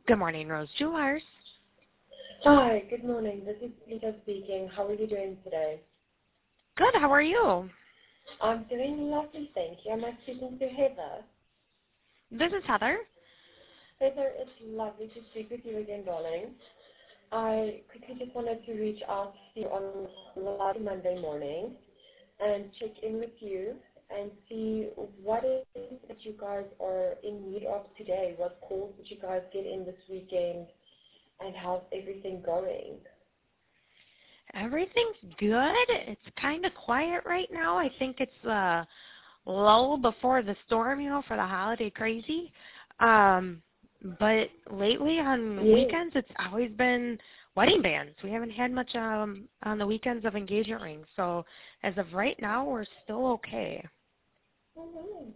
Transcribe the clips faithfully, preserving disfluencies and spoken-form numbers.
Good morning, Rose Jewelers. Hi, good morning. This is Lita speaking. How are you doing today? Good, how are you? I'm doing lovely, thank you. Am I speaking to Heather? This is Heather. Heather, it's lovely to speak with you again, darling. I quickly just wanted to reach out to you on last Monday morning and check in with you and see what it is that you guys are in need of today. What calls did you guys get in this weekend, and how's everything going? Everything's good. It's kind of quiet right now. I think it's uh, lull before the storm, you know, for the holiday crazy. Um, but lately on Yes. weekends, it's always been wedding bands. We haven't had much um, on the weekends of engagement rings. So as of right now, we're still okay. Oh, nice.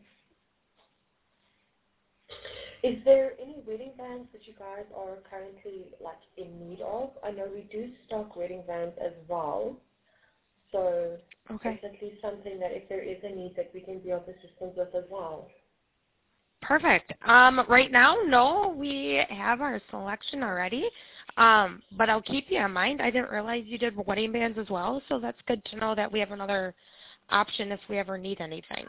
Is there any wedding bands that you guys are currently like in need of? I know we do stock wedding bands as well, so Okay. it's at least something that if there is a need that we can be of assistance with as well. Perfect. Um, right now, no, we have our selection already, um, but I'll keep you in mind. I didn't realize you did wedding bands as well, so that's good to know that we have another option if we ever need anything.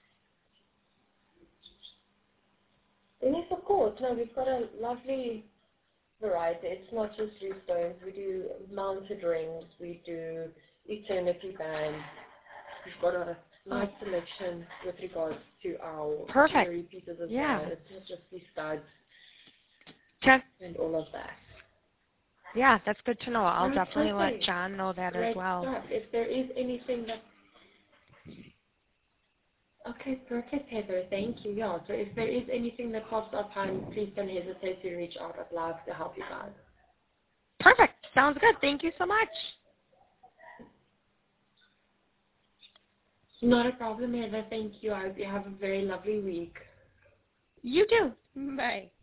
And yes, of course. No, we've got a lovely variety. It's not just loose stones. We do mounted rings. We do eternity bands. We've got a nice selection with regards to our Perfect. jewelry pieces as Yeah. well. It's not just the studs Okay. and all of that. Yeah, that's good to know. I'll No, definitely let perfect. John know that as Great well. stuff. If there is anything that... Okay, perfect, Heather. Thank you. Yeah, so if there is anything that pops up, hon, please don't hesitate to reach out. I'd love to help you guys. Perfect. Sounds good. Thank you so much. Not a problem, Heather. Thank you. I hope you have a very lovely week. You too. Bye.